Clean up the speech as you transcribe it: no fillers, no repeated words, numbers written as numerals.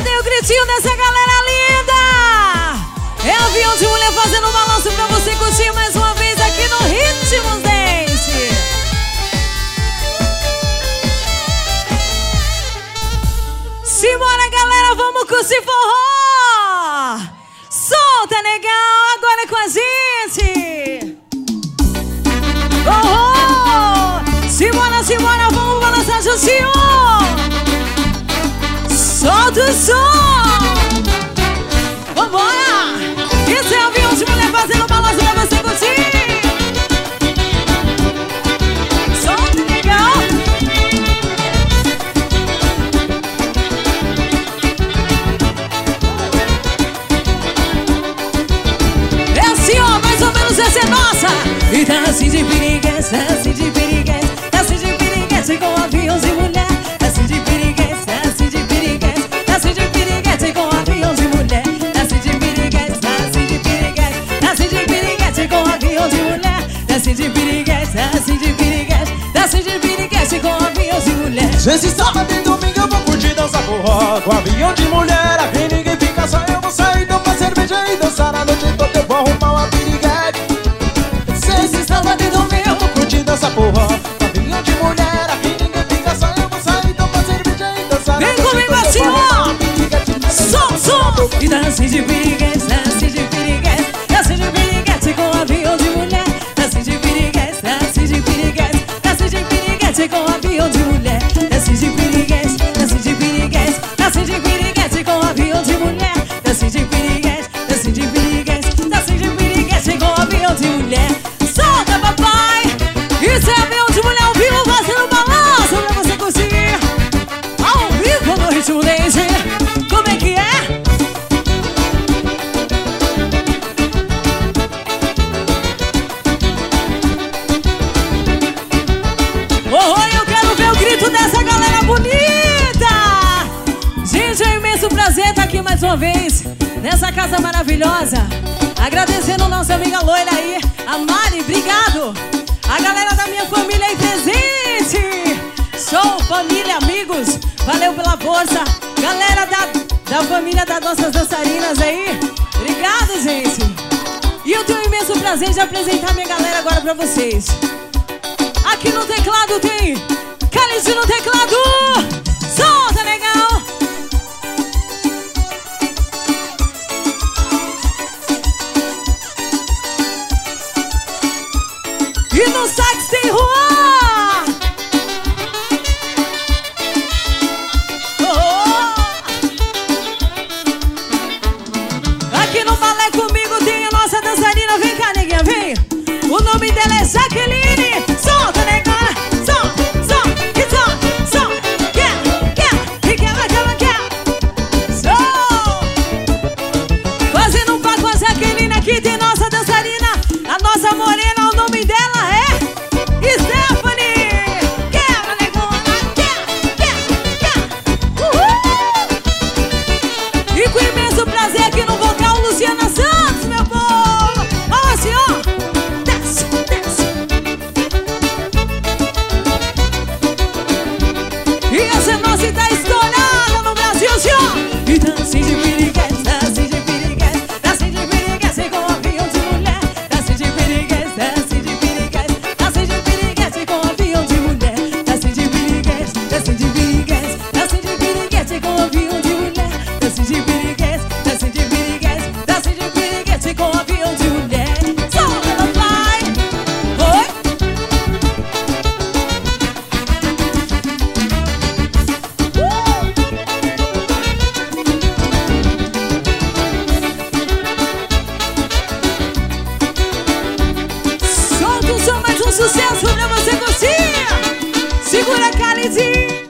Cadê o gritinho dessa galera linda? É avião de mulher fazendo um balanço pra você curtir mais uma vez aqui no Ritmos Dance. Simbora, galera, vamos curtir forró. Solta, negão, agora com a gente. Oh, simbora, simbora, vamos balançar juntinho. Solta o som. Vambora. Esse é o avião de mulher fazendo balanço pra você curtir. Solta, negão. É assim, ó, mais ou menos essa é nossa. E tá assim de piriguete, tá assim de piriguete, tá assim de piriguete com avião de mulher. Tá assim de piriguete, tá assim de piriguete, tá assim de piriguete com avião de mulher. Tá assim de piriguete, tá assim de piriguete, tá assim de piriguete com avião de mulher. Tá assim de piriguete, tá assim de piriguete, tá assim de piriguete com avião de mulher. Esse sábado e domingo eu vou curtir dançar forró com avião de mulher. Aqui ninguém fica, só eu vou sair, tomar cerveja e dançar a noite toda. Eu vou arrumar uma piriguete. Esse sábado e domingo eu vou curtir dançar forró com avião de mulher. Aqui ninguém fica, só eu vou sair, tomar cerveja e dançar a noite toda. Vem comigo assim, ó. Som, som. E tá assim de piriguete, tá assim de piriguete, tá assim de piriguete com avião de mulher. Tá assim de piriguete, tá assim de piriguete, tá assim de piriguete com avião de mulher. Tá assim de piriguete, tá assim de piriguete, tá assim de piriguete com avião de mulher. Tá assim de piriguete, tá assim de piriguete, tá assim de piriguete com avião de mulher. Solta, papai! Isso é avião de mulher ao vivo fazendo balanço pra você curtir. Ao vivo no Ritmo Dance. Como é que é? Oh, eu quero ver o grito dessa galera bonita. Gente, é um imenso prazer estar aqui mais uma vez nessa casa maravilhosa. Agradecendo a nossa amiga loira aí, a Mari, obrigado. A galera da minha família aí presente. Show, família, amigos, valeu pela força. Galera da família das nossas dançarinas aí, obrigado, gente. E eu tenho um imenso prazer de apresentar minha galera agora pra vocês. Aqui no teclado tem Khalid no teclado. Solta, legal. E no sax tem Juan. Aqui no balé comigo tem a nossa dançarina. Vem cá, neguinha, vem. O nome dela é Jaqueline. Solta, negona. Solta, solta, e solta, solta. E quebra, quebra, quebra. Solta. Fazendo um par com a Jaqueline. Aqui tem nossa dançarina, a nossa morena. O nome dela é Stephanie. Quebra, negona. Quebra. Uhul. E com imenso prazer aqui no vocal, Luciana Santos, meu povo. Olha assim, ó. Desce, desce. E essa nossa tá estourada no Brasil, senhor. E tá assim de piriguete, tá assim de piriguete, tá assim de piriguete com avião de mulher. Tá assim de piriguete, tá assim de piriguete, tá assim de piriguete com avião de mulher. Tá assim de piriguete, tá assim de piriguete, tá assim de piriguete com avião de mulher. Tá assim de piriguete, tá assim de piriguete, tá assim de piriguete com avião de mulher. Solta, papai! Oi? Solta o som, mais um sucesso pra você curtir. Segura, Khalid.